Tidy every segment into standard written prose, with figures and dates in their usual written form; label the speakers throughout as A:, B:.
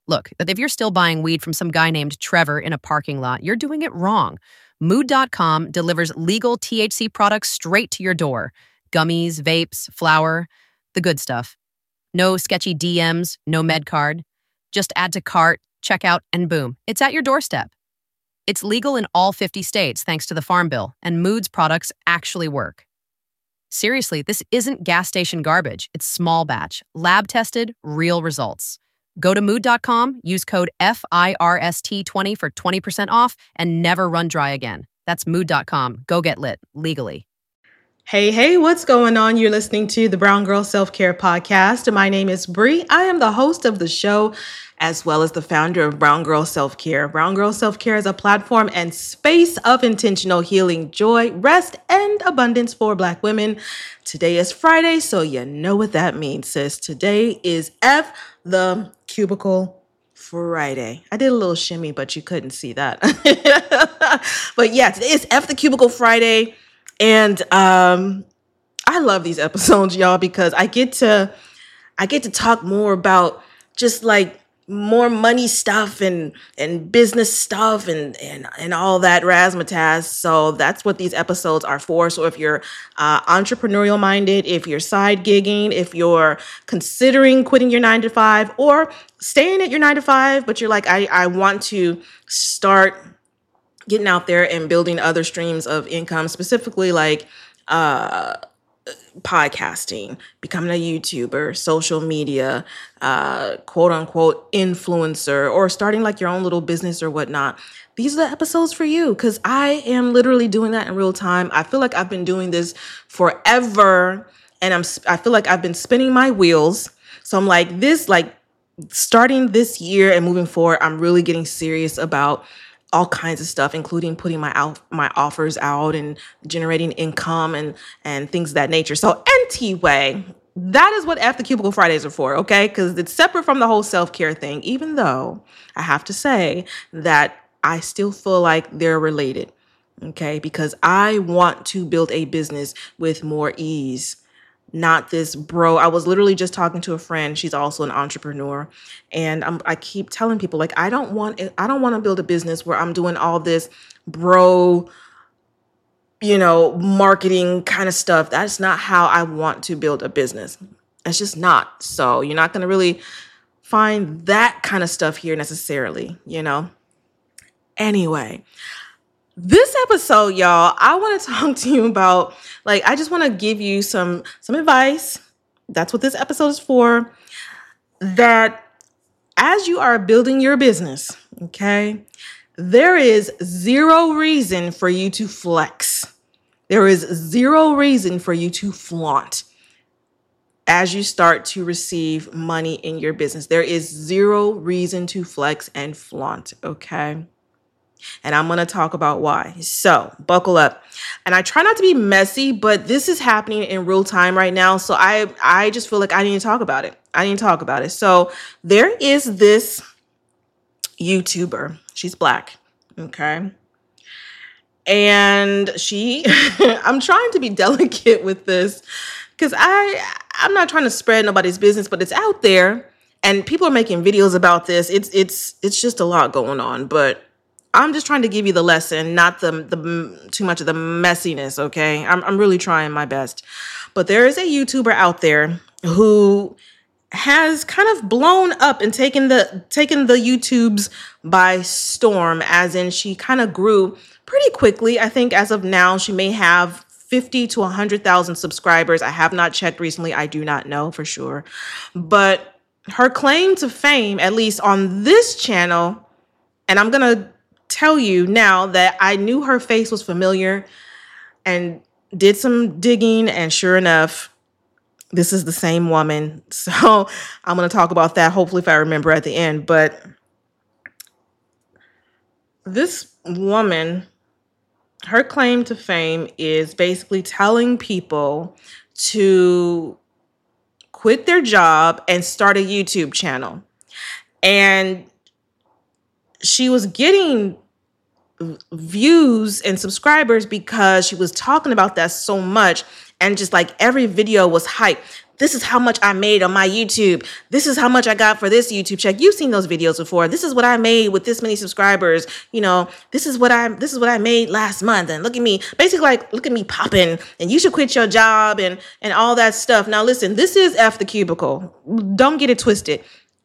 A: Look, if you're still buying weed from some guy named Trevor in a parking lot, you're doing it wrong. Mood.com delivers legal THC products straight to your door. Gummies, vapes, flour, the good stuff. No sketchy DMs, no med card. Just add to cart, checkout, and boom, it's at your doorstep. It's legal in all 50 states thanks to the Farm Bill, and Mood's products actually work. Seriously, this isn't gas station garbage. It's small batch, lab tested, real results. Go to mood.com, use code FIRST20 for 20% off, and never run dry again. That's mood.com. Go get lit, legally.
B: Hey, what's going on? You're listening to the Brown Girl Self-Care Podcast. My name is Bree. I am the host of the show, as well as the founder of Brown Girl Self-Care. Brown Girl Self-Care is a platform and space of intentional healing, joy, rest, and abundance for Black women. Today is Friday, so you know what that means, sis. Today is F the Cubicle Friday. I did a little shimmy, but you couldn't see that. But yeah, today is F the Cubicle Friday. And I love these episodes, y'all, because I get to talk more about just like more money stuff and business stuff and all that razzmatazz. So that's what these episodes are for. So if you're entrepreneurial minded, if you're side gigging, if you're considering quitting your 9-to-5 or staying at your 9-to-5, but you're like, I want to start getting out there and building other streams of income, specifically like podcasting, becoming a YouTuber, social media, quote unquote influencer, or starting like your own little business or whatnot. These are the episodes for you because I am literally doing that in real time. I feel like I've been doing this forever and I feel like I've been spinning my wheels. So I'm like starting this year and moving forward, I'm really getting serious about all kinds of stuff, including putting my offers out and generating income and things of that nature. So anyway, that is what F the Cubicle Fridays are for, okay? Because it's separate from the whole self-care thing, even though I have to say that I still feel like they're related, okay? Because I want to build a business with more ease. Not this bro. I was literally just talking to a friend. She's also an entrepreneur. And I keep telling people, like, I don't want to build a business where I'm doing all this bro, marketing kind of stuff. That's not how I want to build a business. It's just not. So you're not going to really find that kind of stuff here necessarily, Anyway, this episode, y'all, I want to talk to you about, I just want to give you some advice. That's what this episode is for. That as you are building your business, okay, there is zero reason for you to flex. There is zero reason for you to flaunt as you start to receive money in your business. There is zero reason to flex and flaunt, okay? And I'm going to talk about why. So buckle up. And I try not to be messy, but this is happening in real time right now. So I just feel like I need to talk about it. So there is this YouTuber. She's Black. Okay. And I'm trying to be delicate with this because I'm not trying to spread nobody's business, but it's out there and people are making videos about this. It's just a lot going on, but I'm just trying to give you the lesson, not the too much of the messiness, okay? I'm really trying my best. But there is a YouTuber out there who has kind of blown up and taken the YouTubes by storm, as in she kind of grew pretty quickly. I think as of now, she may have 50 to 100,000 subscribers. I have not checked recently. I do not know for sure. But her claim to fame, at least on this channel, and I'm going to tell you now that I knew her face was familiar and did some digging, and sure enough, this is the same woman. So I'm going to talk about that, hopefully, if I remember at the end. But this woman, her claim to fame is basically telling people to quit their job and start a YouTube channel. And she was getting views and subscribers because she was talking about that so much, and just like every video was hype. This is how much I made on my YouTube. This is how much I got for this YouTube check. You've seen those videos before. This is what I made with this many subscribers. This is what I made last month. And look at me, basically like, look at me popping, and you should quit your job and all that stuff. Now, listen, this is F the Cubicle. Don't get it twisted.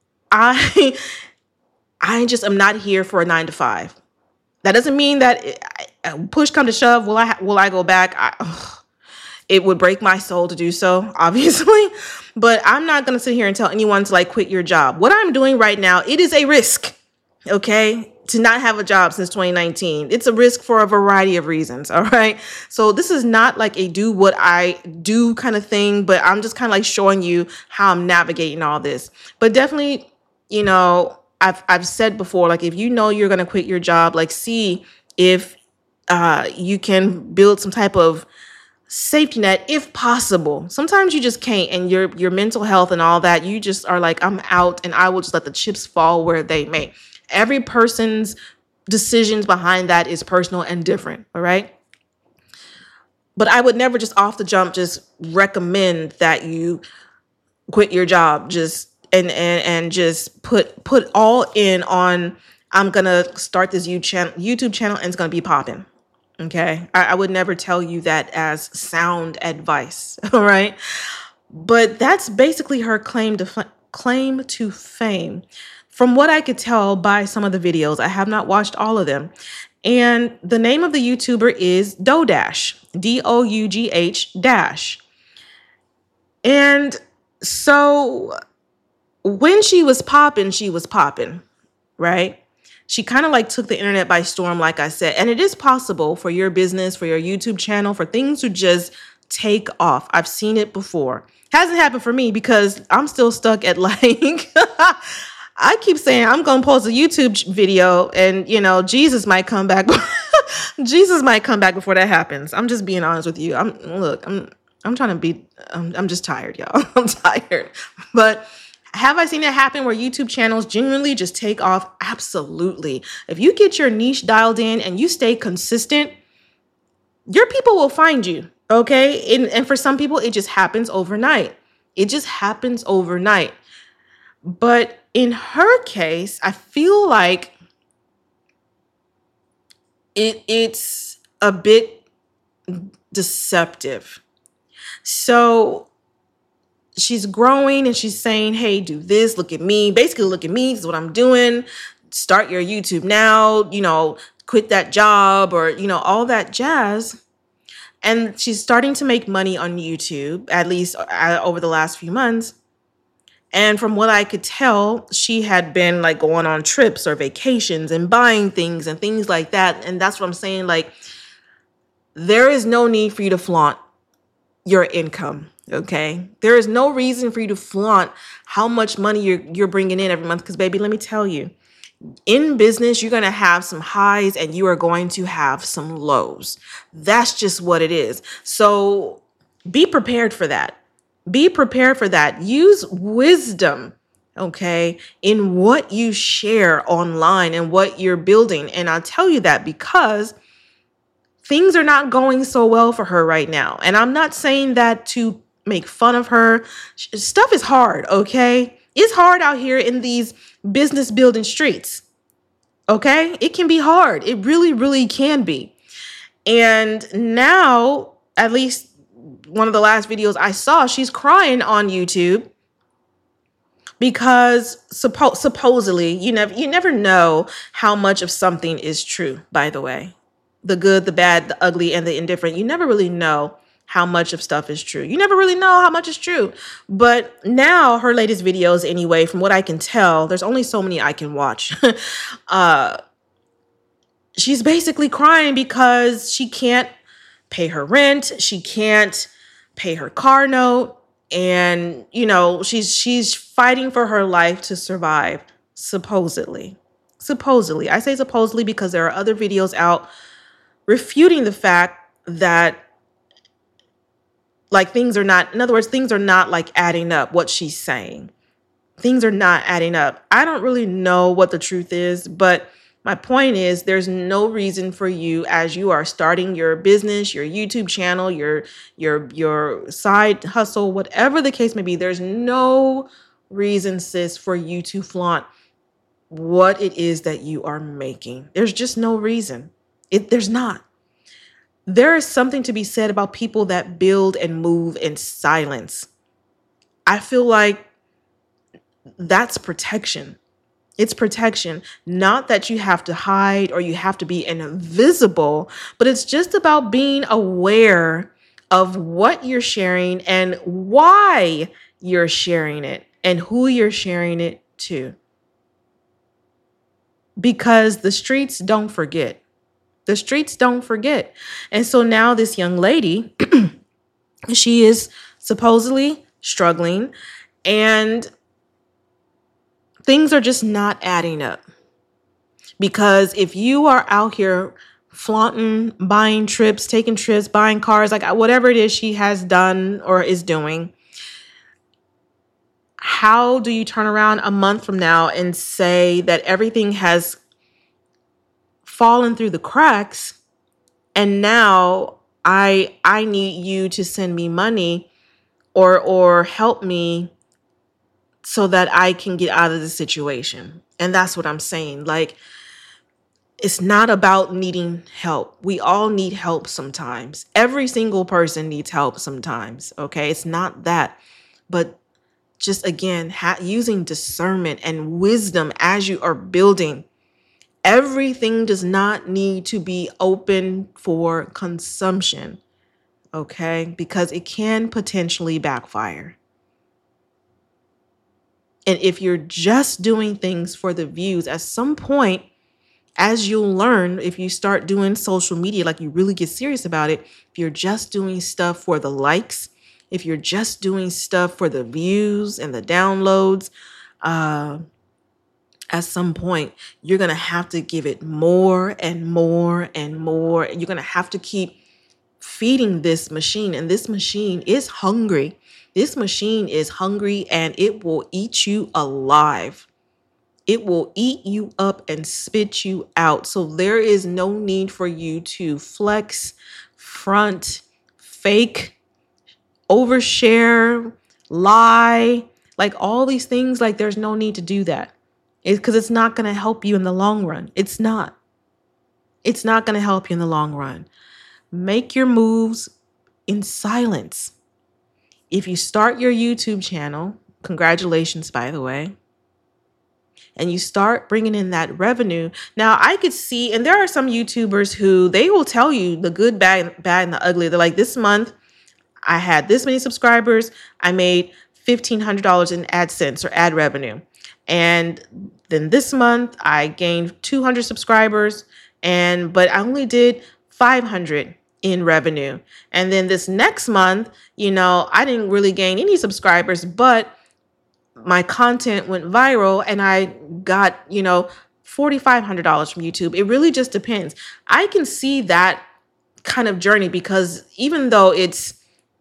B: I just am not here for a 9 to 5. That doesn't mean that push come to shove. Will I go back? It would break my soul to do so, obviously, but I'm not going to sit here and tell anyone to like quit your job. What I'm doing right now, it is a risk, okay, to not have a job since 2019. It's a risk for a variety of reasons, all right? So this is not like a do what I do kind of thing, but I'm just kind of like showing you how I'm navigating all this. But definitely, I've said before, like if you're going to quit your job, like see if you can build some type of safety net if possible. Sometimes you just can't, and your mental health and all that, you just are like, I'm out and I will just let the chips fall where they may. Every person's decisions behind that is personal and different, all right? But I would never just off the jump just recommend that you quit your job just and just put all in on, I'm gonna start this YouTube channel and it's gonna be popping. Okay, I would never tell you that as sound advice, all right? But that's basically her claim to fame. From what I could tell by some of the videos, I have not watched all of them. And the name of the YouTuber is Dough-Dash, Dough-Dash. And so when she was popping, right? She kind of like took the internet by storm, like I said. And it is possible for your business, for your YouTube channel, for things to just take off. I've seen it before. Hasn't happened for me because I'm still stuck at like, I keep saying I'm going to post a YouTube video and, Jesus might come back. Jesus might come back before that happens. I'm just being honest with you. I'm just tired, y'all. I'm tired. But have I seen it happen where YouTube channels genuinely just take off? Absolutely. If you get your niche dialed in and you stay consistent, your people will find you, okay? And for some people, it just happens overnight. But in her case, I feel like it's a bit deceptive. So she's growing and she's saying, hey, do this, look at me. Basically, look at me. This is what I'm doing. Start your YouTube now, quit that job or, all that jazz. And she's starting to make money on YouTube, at least over the last few months. And from what I could tell, she had been like going on trips or vacations and buying things and things like that. And that's what I'm saying. Like, there is no need for you to flaunt your income. Okay. There is no reason for you to flaunt how much money you're bringing in every month. Because baby, let me tell you, in business, you're going to have some highs and you are going to have some lows. That's just what it is. So be prepared for that. Use wisdom, okay, in what you share online and what you're building. And I'll tell you that because things are not going so well for her right now. And I'm not saying that to make fun of her. Stuff is hard, okay? It's hard out here in these business building streets, okay? It can be hard. It really, really can be. And now, at least one of the last videos I saw, she's crying on YouTube because supposedly, you never know how much of something is true, by the way. The good, the bad, the ugly, and the indifferent. You never really know how much of stuff is true. You never really know how much is true. But now her latest videos, anyway, from what I can tell, there's only so many I can watch. She's basically crying because she can't pay her rent. She can't pay her car note. And, she's fighting for her life to survive, supposedly. I say supposedly because there are other videos out refuting the fact that like things are not like adding up, what she's saying. Things are not adding up. I don't really know what the truth is, but My point is there's no reason for you as you are starting your business, your YouTube channel, your side hustle, whatever the case may be, there's no reason, sis, for you to flaunt what it is that you are making. There's just no reason. There's not. There is something to be said about people that build and move in silence. I feel like that's protection. It's protection, not that you have to hide or you have to be invisible, but it's just about being aware of what you're sharing and why you're sharing it and who you're sharing it to. Because the streets don't forget. The streets don't forget. And so now this young lady, she is supposedly struggling and things are just not adding up. Because if you are out here flaunting, buying trips, taking trips, buying cars, like whatever it is she has done or is doing, how do you turn around a month from now and say that everything has fallen through the cracks and now I need you to send me money or help me so that I can get out of the situation? And that's what I'm saying. Like, it's not about needing help. We all need help sometimes. Every single person needs help sometimes. Okay. It's not that, but just again, using discernment and wisdom as you are building. Everything does not need to be open for consumption. Okay. Because it can potentially backfire. And if you're just doing things for the views, at some point, as you'll learn, if you start doing social media, like you really get serious about it, if you're just doing stuff for the likes, if you're just doing stuff for the views and the downloads, at some point, you're going to have to give it more and more and more. And you're going to have to keep feeding this machine. And this machine is hungry. This machine is hungry and it will eat you alive. It will eat you up and spit you out. So there is no need for you to flex, front, fake, overshare, lie, like all these things. Like there's no need to do that. Because it's not going to help you in the long run. It's not. It's not going to help you in the long run. Make your moves in silence. If you start your YouTube channel, congratulations, by the way, and you start bringing in that revenue. Now, I could see, and there are some YouTubers who they will tell you the good, bad, and the ugly. They're like, this month, I had this many subscribers. I made $1,500 in AdSense or ad revenue. And then this month, I gained 200 subscribers, but I only did 500 in revenue. And then this next month, I didn't really gain any subscribers, but my content went viral and I got, $4,500 from YouTube. It really just depends. I can see that kind of journey because even though it's,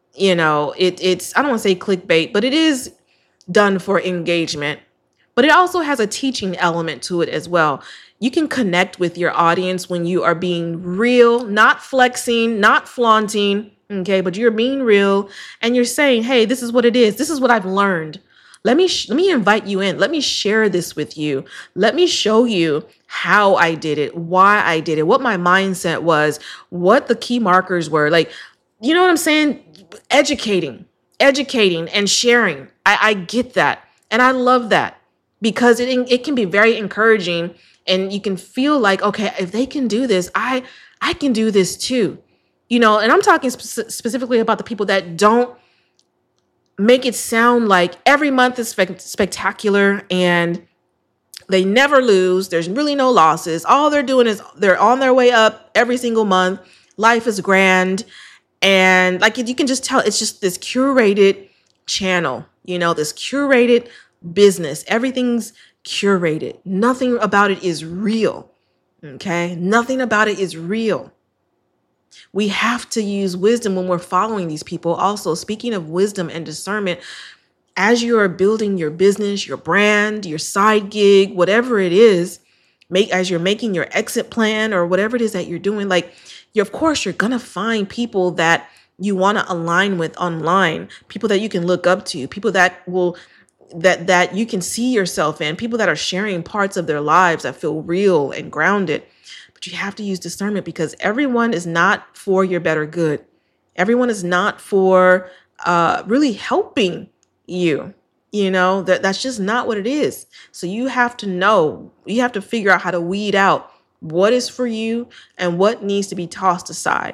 B: it's, I don't want to say clickbait, but it is done for engagement, but it also has a teaching element to it as well. You can connect with your audience when you are being real, not flexing, not flaunting, okay, but you're being real and you're saying, hey, this is what it is. This is what I've learned. Let me invite you in. Let me share this with you. Let me show you how I did it, why I did it, what my mindset was, what the key markers were. Like, you know what I'm saying? Educating and sharing. I get that. And I love that because it can be very encouraging and you can feel like, okay, if they can do this, I can do this too. And I'm talking specifically about the people that don't make it sound like every month is spectacular and they never lose. There's really no losses. All they're doing is they're on their way up every single month. Life is grand. And like you can just tell it's just this curated channel, this curated business. Everything's curated. Nothing about it is real. Okay? Nothing about it is real. We have to use wisdom when we're following these people. Also, speaking of wisdom and discernment, as you are building your business, your brand, your side gig, whatever it is, as you're making your exit plan or whatever it is that you're doing, like of course you're going to find people that you want to align with online, people that you can look up to, people that will that you can see yourself in, people that are sharing parts of their lives that feel real and grounded. But you have to use discernment, because everyone is not for your better good. Everyone is not for really helping you. That's just not what it is. So you have to know, you have to figure out how to weed out what is for you and what needs to be tossed aside.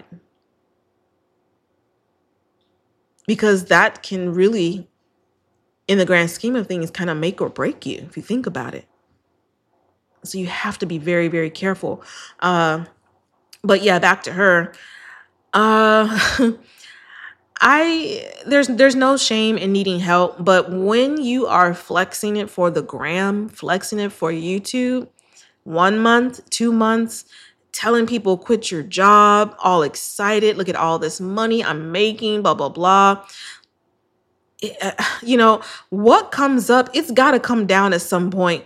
B: Because that can really, in the grand scheme of things, kind of make or break you if you think about it. So you have to be very, very careful. But yeah, back to her. There's no shame in needing help, but when you are flexing it for the gram, flexing it for YouTube, 1 month, 2 months, telling people quit your job, all excited, look at all this money I'm making, blah, blah, blah. What comes up, it's got to come down at some point.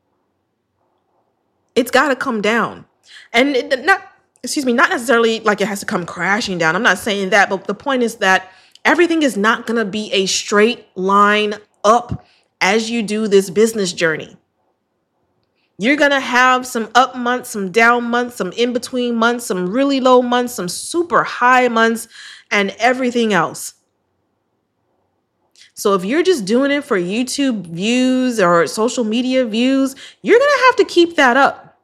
B: It's got to come down. And not necessarily like it has to come crashing down. I'm not saying that, but the point is that everything is not going to be a straight line up as you do this business journey. You're going to have some up months, some down months, some in-between months, some really low months, some super high months, and everything else. So if you're just doing it for YouTube views or social media views, you're going to have to keep that up.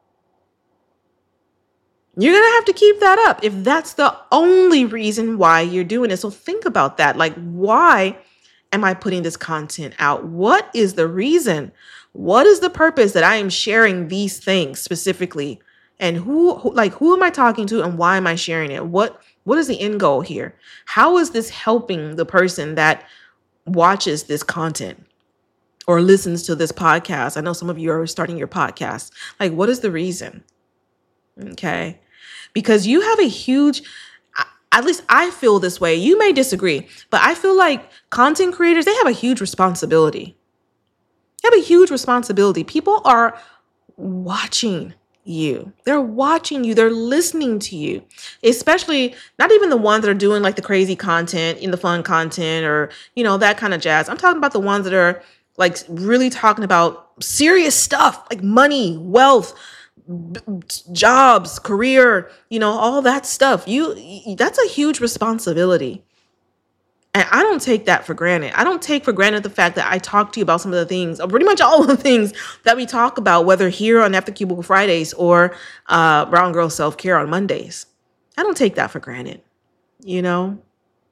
B: You're going to have to keep that up if that's the only reason why you're doing it. So think about that. Like, why am I putting this content out? What is the reason? What is the purpose that I am sharing these things specifically? And who am I talking to, and why am I sharing it? What is the end goal here? How is this helping the person that watches this content or listens to this podcast? I know some of you are starting your podcast. Like, what is the reason? Okay. Because you have a huge, at least I feel this way. You may disagree, but I feel like content creators, they have a huge responsibility. They have a huge responsibility. People are watching you. They're watching you. They're listening to you, especially not even the ones that are doing like the crazy content, the fun content, or, that kind of jazz. I'm talking about the ones that are like really talking about serious stuff like money, wealth, jobs, career, all that stuff. That's a huge responsibility. And I don't take that for granted. I don't take for granted the fact that I talk to you about some of the things, or pretty much all of the things that we talk about, whether here on After Cubicle Fridays or Brown Girl Self-Care on Mondays. I don't take that for granted, And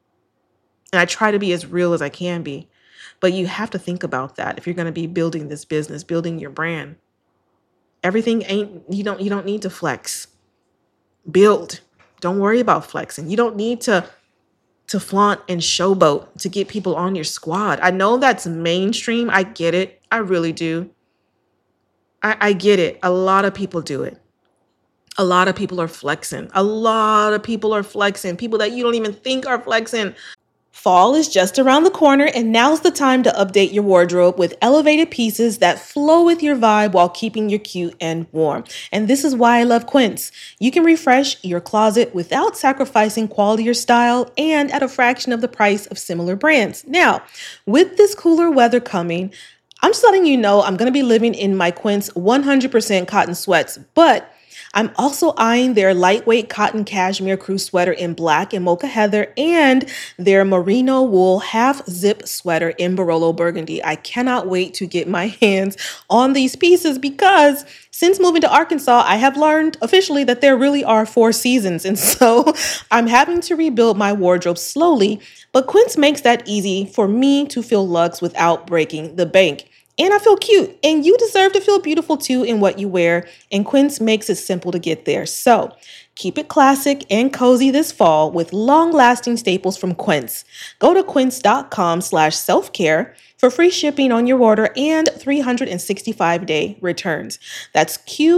B: I try to be as real as I can be. But you have to think about that if you're going to be building this business, building your brand. Everything you don't need to flex. Build. Don't worry about flexing. You don't need to flaunt and showboat to get people on your squad. I know that's mainstream. I get it. I really do. I get it. A lot of people do it. A lot of people are flexing. A lot of people are flexing. People that you don't even think are flexing. Fall is just around the corner, and now's the time to update your wardrobe with elevated pieces that flow with your vibe while keeping you cute and warm. And this is why I love Quince. You can refresh your closet without sacrificing quality or style, and at a fraction of the price of similar brands. Now, with this cooler weather coming, I'm just letting you know I'm going to be living in my Quince 100% cotton sweats, but I'm also eyeing their lightweight cotton cashmere crew sweater in black and mocha heather, and their merino wool half zip sweater in Barolo burgundy. I cannot wait to get my hands on these pieces, because since moving to Arkansas, I have learned officially that there really are 4 seasons. And so I'm having to rebuild my wardrobe slowly, but Quince makes that easy for me to fill lugs without breaking the bank. And I feel cute, and you deserve to feel beautiful too in what you wear, and Quince makes it simple to get there. So keep it classic and cozy this fall with long-lasting staples from Quince. Go to quince.com/selfcare for free shipping on your order and 365-day returns. That's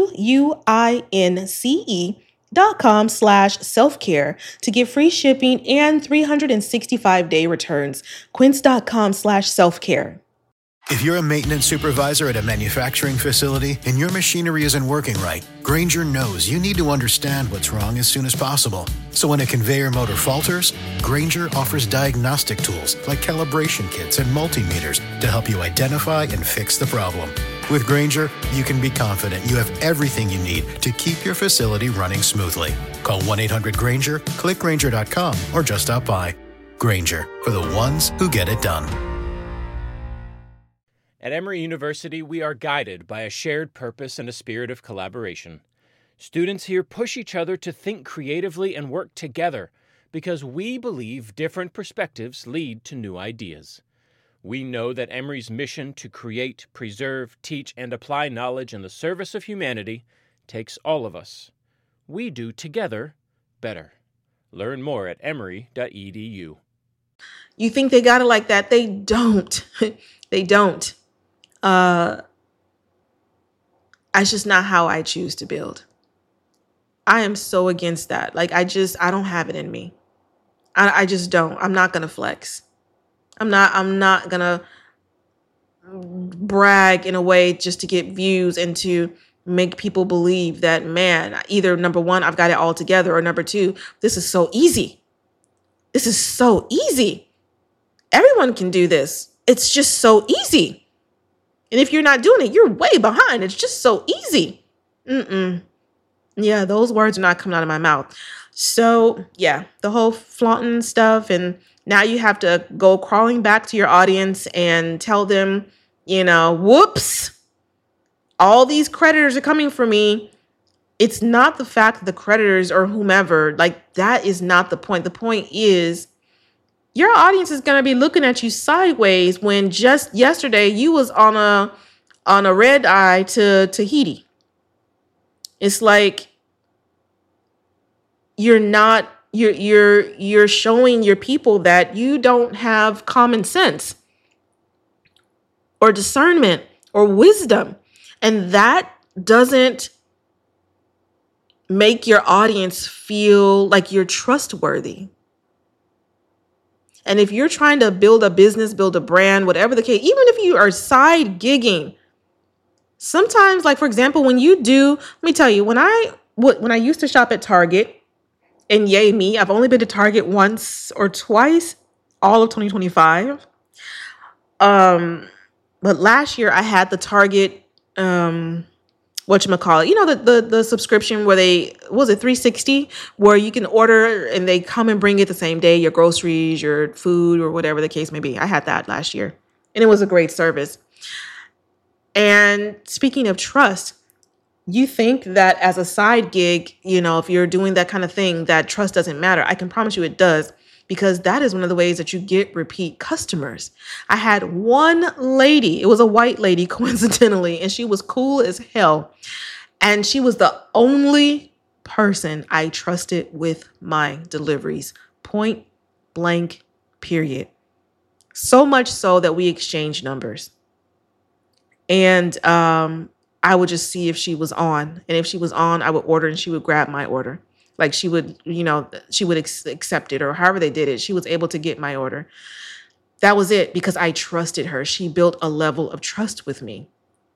B: QUINCE.com/self-care to get free shipping and 365-day returns. Quince.com/self-care.
C: If you're a maintenance supervisor at a manufacturing facility and your machinery isn't working right, Grainger knows you need to understand what's wrong as soon as possible. So when a conveyor motor falters, Grainger offers diagnostic tools like calibration kits and multimeters to help you identify and fix the problem. With Grainger, you can be confident you have everything you need to keep your facility running smoothly. Call 1-800-GRAINGER, click Grainger.com, or just stop by. Grainger, for the ones who get it done.
D: At Emory University, we are guided by a shared purpose and a spirit of collaboration. Students here push each other to think creatively and work together because we believe different perspectives lead to new ideas. We know that Emory's mission to create, preserve, teach, and apply knowledge in the service of humanity takes all of us. We do together better. Learn more at emory.edu.
B: You think they got it like that? They don't. They don't. It's just not how I choose to build. I am so against that. Like, I don't have it in me. I just don't. I'm not going to flex. I'm not going to brag in a way just to get views and to make people believe that, man, either number one, I've got it all together, or number two, this is so easy. This is so easy. Everyone can do this. It's just so easy. And if you're not doing it, you're way behind. It's just so easy. Yeah, those words are not coming out of my mouth. So yeah, the whole flaunting stuff. And now you have to go crawling back to your audience and tell them, whoops, all these creditors are coming for me. It's not the fact that the creditors or whomever, like, that is not the point. The point is your audience is going to be looking at you sideways when just yesterday you was on a red eye to Tahiti. It's like you're showing your people that you don't have common sense or discernment or wisdom. And that doesn't make your audience feel like you're trustworthy. And if you're trying to build a business, build a brand, whatever the case, even if you are side gigging, sometimes, like, for example, when you do, let me tell you, when I used to shop at Target, and yay me, I've only been to Target once or twice all of 2025. But last year I had the Target, whatchamacallit, the subscription where was it 360, where you can order and they come and bring it the same day, your groceries, your food, or whatever the case may be. I had that last year and it was a great service. And speaking of trust, you think that as a side gig, if you're doing that kind of thing, that trust doesn't matter. I can promise you it does, because that is one of the ways that you get repeat customers. I had one lady, it was a white lady coincidentally, and she was cool as hell. And she was the only person I trusted with my deliveries. Point blank, period. So much so that we exchanged numbers. And I would just see if she was on. And if she was on, I would order and she would grab my order. Like she would accept it, or however they did it. She was able to get my order. That was it, because I trusted her. She built a level of trust with me.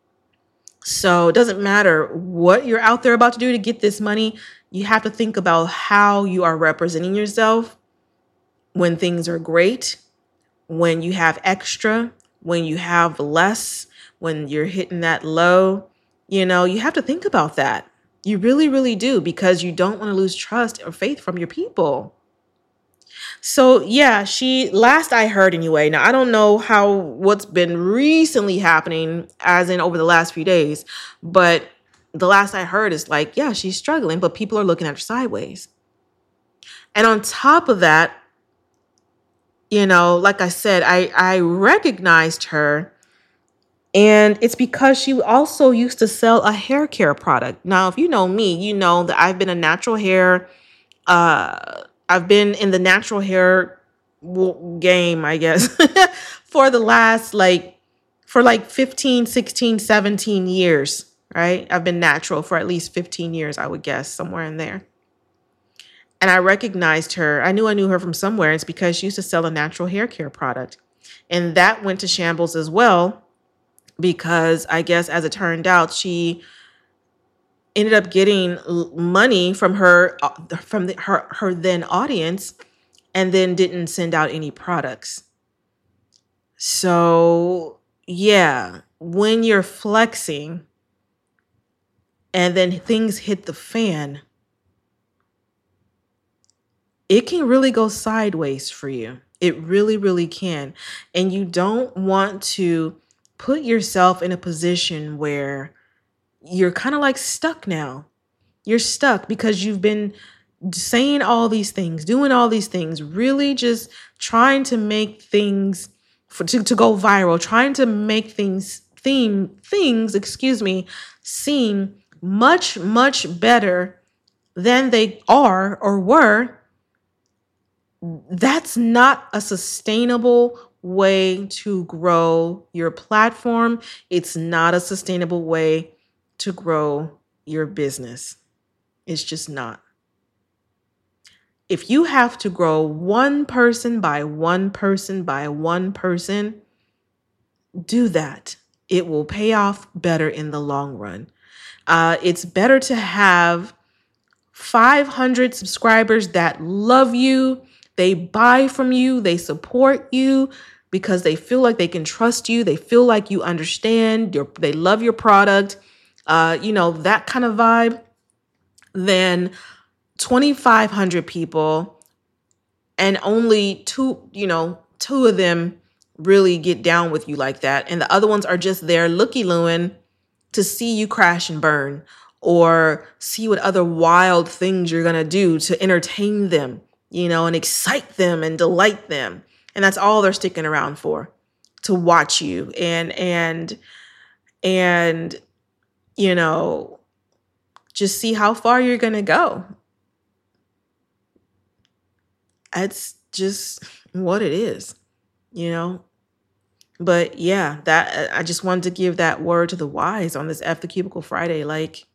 B: So it doesn't matter what you're out there about to do to get this money. You have to think about how you are representing yourself when things are great, when you have extra, when you have less, when you're hitting that low. You have to think about that. You really, really do, because you don't want to lose trust or faith from your people. So yeah, last I heard anyway, now I don't know what's been recently happening as in over the last few days, but the last I heard is like, yeah, she's struggling, but people are looking at her sideways. And on top of that, like I said, I recognized her. And it's because she also used to sell a hair care product. Now, if you know me, you know that I've been a natural hair. I've been in the natural hair game, I guess, for the last 15, 16, 17 years, right? I've been natural for at least 15 years, I would guess, somewhere in there. And I recognized her. I knew her from somewhere. It's because she used to sell a natural hair care product. And that went to shambles as well. because I guess as it turned out, she ended up getting money from her her then audience, and then didn't send out any products. So yeah, when you're flexing and then things hit the fan, it can really go sideways for you. It really, really can. And you don't want to put yourself in a position where you're kind of like stuck now. You're stuck because you've been saying all these things, doing all these things, really just trying to make things to go viral, trying to make things seem much, much better than they are or were. That's not a sustainable way to grow your platform. It's not a sustainable way to grow your business. It's just not. If you have to grow one person by one person by one person, do that. It will pay off better in the long run. It's better to have 500 subscribers that love you, they buy from you, they support you because they feel like they can trust you, they feel like you understand, they love your product, that kind of vibe, than 2,500 people and only two of them really get down with you like that. And the other ones are just there looky-looing to see you crash and burn or see what other wild things you're going to do to entertain them, and excite them and delight them. And that's all they're sticking around for, to watch you and just see how far you're going to go. That's just what it is, But yeah, that I just wanted to give that word to the wise on this F the Cubicle Friday. Like,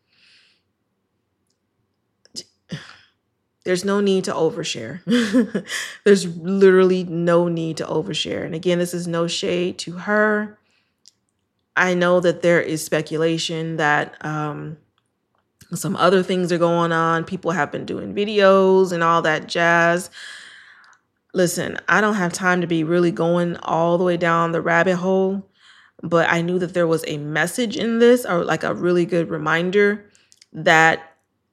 B: there's no need to overshare. There's literally no need to overshare. And again, this is no shade to her. I know that there is speculation that some other things are going on. People have been doing videos and all that jazz. Listen, I don't have time to be really going all the way down the rabbit hole, but I knew that there was a message in this, or like a really good reminder that,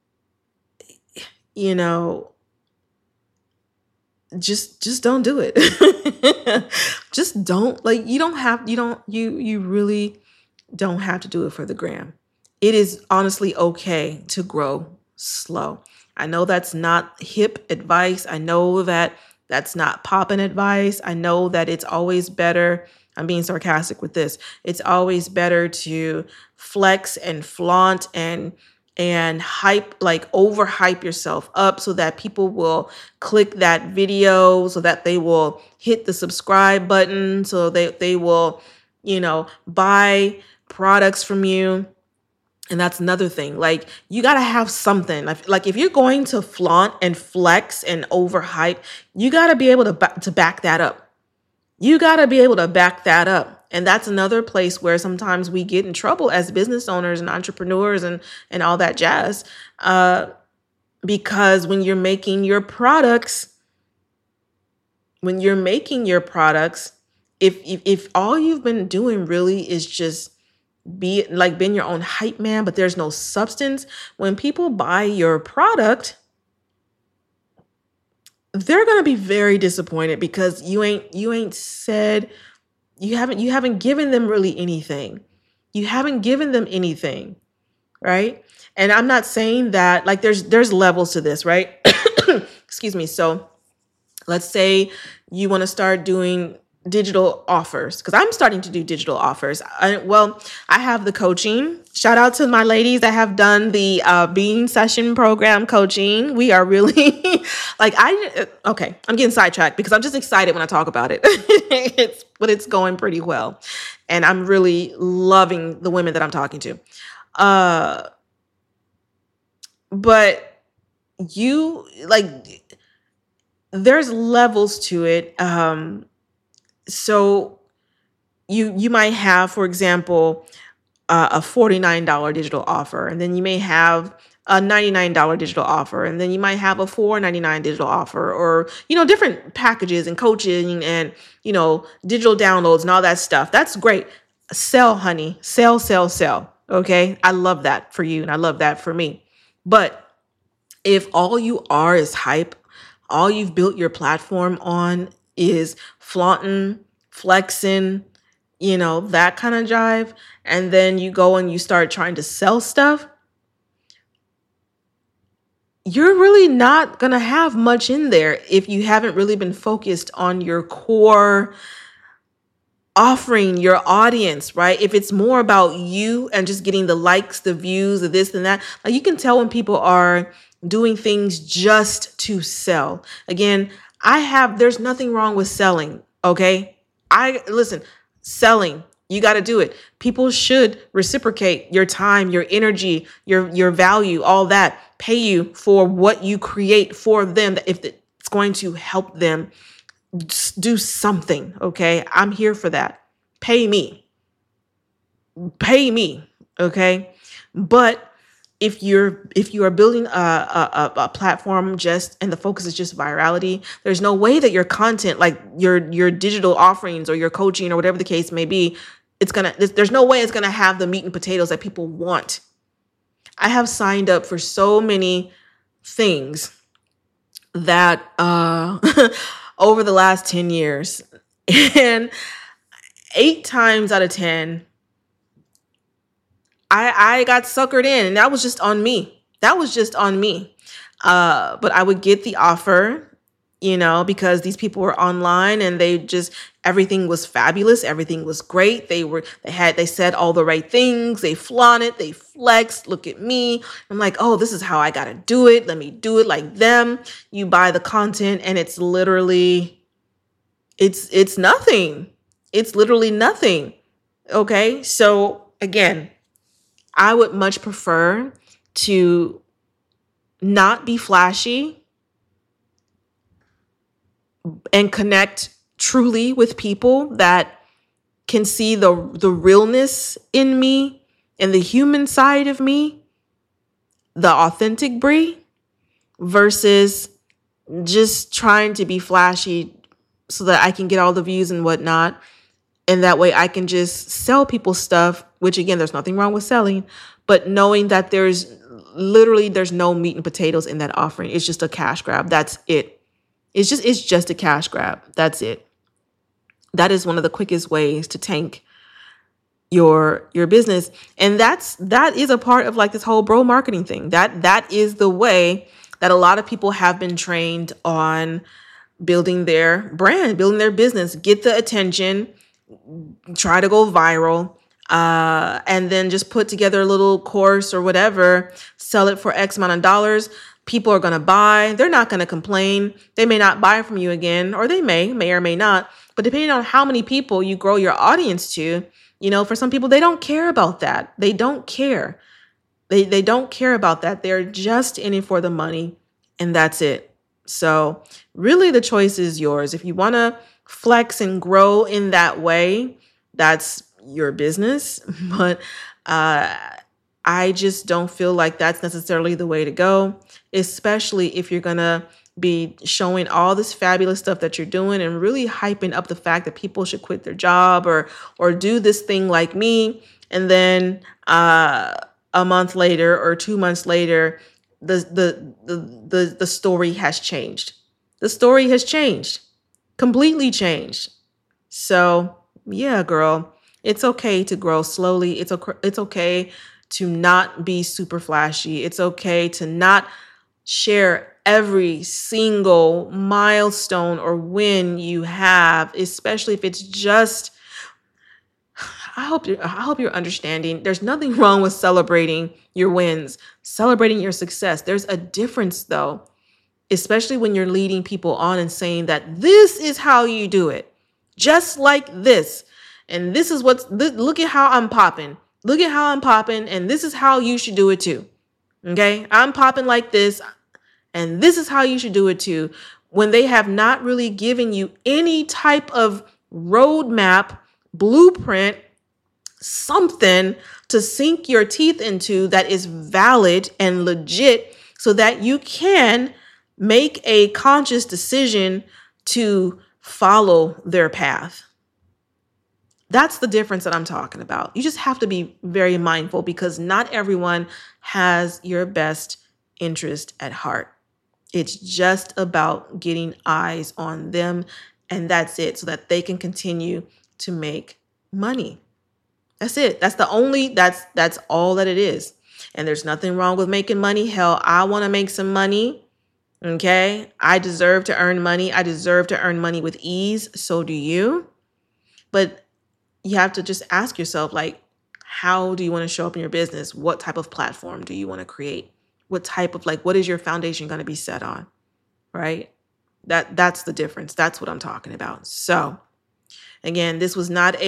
B: just don't do it. Just don't, you really don't have to do it for the gram. It is honestly okay to grow slow. I know that's not hip advice. I know that that's not poppin' advice. I know that it's always better. I'm being sarcastic with this. It's always better to flex and flaunt and hype, like overhype yourself up so that people will click that video, so that they will hit the subscribe button, so they will, buy products from you. And that's another thing. Like, you got to have something. Like if you're going to flaunt and flex and overhype, you got to be able to back that up. You got to be able to back that up. And that's another place where sometimes we get in trouble as business owners and entrepreneurs and all that jazz. Because when you're making your products, if all you've been doing really is just being your own hype man, but there's no substance, when people buy your product, they're going to be very disappointed because you haven't given them really anything. You haven't given them anything, right? And I'm not saying that, like, there's levels to this, right? Excuse me. So let's say you want to start doing digital offers, because I'm starting to do digital offers. I have the coaching. Shout out to my ladies that have done the Bean Session program coaching. We are really I'm getting sidetracked because I'm just excited when I talk about it. It's going pretty well. And I'm really loving the women that I'm talking to. But there's levels to it. So you might have, for example, a $49 digital offer, and then you may have a $99 digital offer, and then you might have a $4.99 digital offer, or, different packages and coaching and, digital downloads and all that stuff. That's great. Sell, honey. Sell, sell, sell. Okay. I love that for you. And I love that for me. But if all you are is hype, all you've built your platform on is flaunting, flexing, that kind of jive, and then you go and you start trying to sell stuff, you're really not going to have much in there if you haven't really been focused on your core offering, your audience, right? If it's more about you and just getting the likes, the views, the this and that, like, you can tell when people are doing things just to sell. Again, there's nothing wrong with selling. Okay. Selling, you got to do it. People should reciprocate your time, your energy, your value, all that, pay you for what you create for them. If it's going to help them do something. Okay. I'm here for that. Pay me. Okay. But if you are building a platform and the focus is just virality, there's no way that your content, like your digital offerings or your coaching or whatever the case may be, there's no way it's gonna have the meat and potatoes that people want. I have signed up for so many things that over the last 10 years, and 8 times out of 10, I got suckered in, and that was just on me. But I would get the offer, because these people were online and everything was fabulous. Everything was great. They said all the right things. They flaunted, they flexed. Look at me. I'm like, oh, this is how I got to do it. Let me do it like them. You buy the content and it's literally, it's nothing. It's literally nothing. Okay. So again, I would much prefer to not be flashy and connect truly with people that can see the realness in me and the human side of me, the authentic Bree, versus just trying to be flashy so that I can get all the views and whatnot. And that way I can just sell people stuff, which again, there's nothing wrong with selling, but knowing that there's no meat and potatoes in that offering. It's just a cash grab. That's it. It's just a cash grab. That's it. That is one of the quickest ways to tank your business. And that is a part of like this whole bro marketing thing. That is the way that a lot of people have been trained on building their brand, building their business, get the attention, try to go viral, and then just put together a little course or whatever, sell it for X amount of dollars. People are going to buy. They're not going to complain. They may not buy from you again, or they may or may not. But depending on how many people you grow your audience to, for some people, they don't care about that. They don't care. They don't care about that. They're just in it for the money, and that's it. So really the choice is yours. If you want to flex and grow in that way, that's your business. But I just don't feel like that's necessarily the way to go, especially if you're going to be showing all this fabulous stuff that you're doing and really hyping up the fact that people should quit their job or do this thing like me. And then a month later or 2 months later, the story has changed. The story has changed, completely changed. So yeah, girl, it's okay to grow slowly. It's okay to not be super flashy. It's okay to not share every single milestone or win you have, especially if it's just, I hope you're understanding. There's nothing wrong with celebrating your wins, celebrating your success. There's a difference though, especially when you're leading people on and saying that this is how you do it, just like this. And this is look at how I'm popping. Look at how I'm popping. And this is how you should do it too. Okay. I'm popping like this. And this is how you should do it too. When they have not really given you any type of roadmap blueprint, something to sink your teeth into that is valid and legit so that you can make a conscious decision to follow their path. That's the difference that I'm talking about. You just have to be very mindful because not everyone has your best interest at heart. It's just about getting eyes on them, and that's it, so that they can continue to make money. That's it. That's all that it is. And there's nothing wrong with making money. Hell, I want to make some money. Okay? I deserve to earn money. I deserve to earn money with ease. So do you. But you have to just ask yourself, like, how do you want to show up in your business? What type of platform do you want to create? What is your foundation going to be set on? Right? That's the difference. That's what I'm talking about. So again, this was not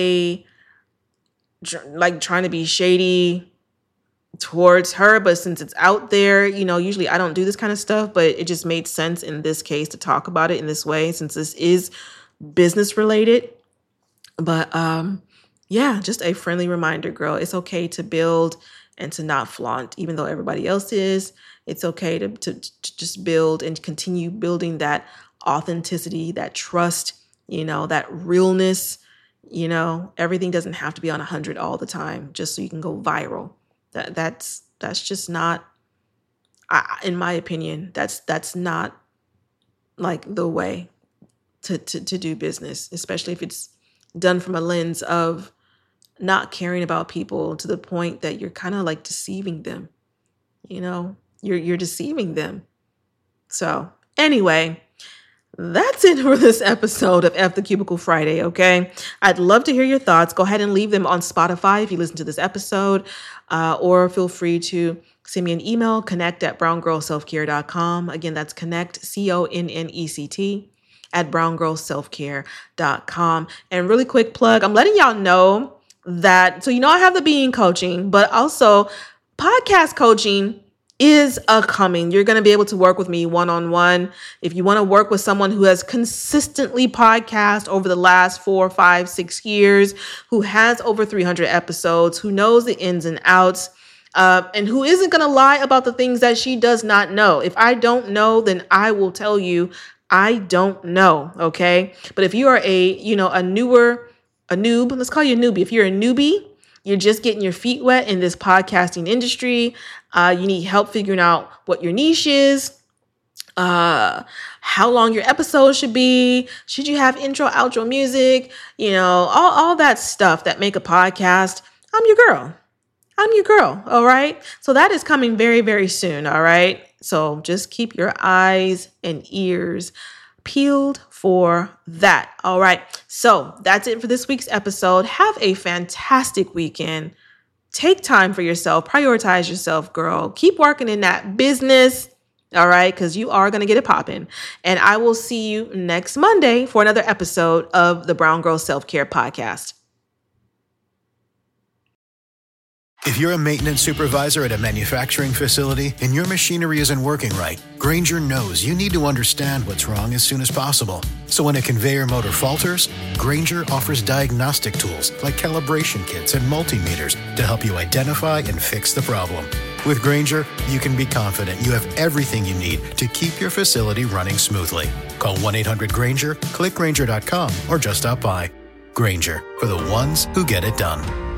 B: trying to be shady towards her, but since it's out there, usually I don't do this kind of stuff, but it just made sense in this case to talk about it in this way, since this is business related. But yeah, just a friendly reminder, girl. It's okay to build and to not flaunt, even though everybody else is. It's okay to just build and continue building that authenticity, that trust, that realness. Everything doesn't have to be on 100 all the time just so you can go viral. That's just not, in my opinion, that's not like the way to do business, especially if it's done from a lens of not caring about people to the point that you're kind of like deceiving them. You're deceiving them. So anyway, that's it for this episode of F the Cubicle Friday, okay? I'd love to hear your thoughts. Go ahead and leave them on Spotify if you listen to this episode, or feel free to send me an email, connect@browngirlselfcare.com. Again, that's connect, CONNECT, @browngirlselfcare.com. And really quick plug, I'm letting y'all know that, so I have the being coaching, but also podcast coaching is coming. You're going to be able to work with me one-on-one. If you want to work with someone who has consistently podcast over the last 4, 5, 6 years, who has over 300 episodes, who knows the ins and outs, and who isn't going to lie about the things that she does not know. If I don't know, then I will tell you I don't know. Okay. But if you are a noob, let's call you a newbie. If you're a newbie, you're just getting your feet wet in this podcasting industry. You need help figuring out what your niche is, how long your episode should be. Should you have intro, outro music? All that stuff that make a podcast. I'm your girl. All right. So that is coming very, very soon. All right. So just keep your eyes and ears peeled for that. All right. So that's it for this week's episode. Have a fantastic weekend. Take time for yourself. Prioritize yourself, girl. Keep working in that business. All right. Because you are going to get it popping. And I will see you next Monday for another episode of the Brown Girl Self-Care Podcast.
C: If you're a maintenance supervisor at a manufacturing facility and your machinery isn't working right, Grainger knows you need to understand what's wrong as soon as possible. So when a conveyor motor falters, Grainger offers diagnostic tools like calibration kits and multimeters to help you identify and fix the problem. With Grainger, you can be confident you have everything you need to keep your facility running smoothly. Call 1-800-GRAINGER, click Grainger.com, or just stop by. Grainger, for the ones who get it done.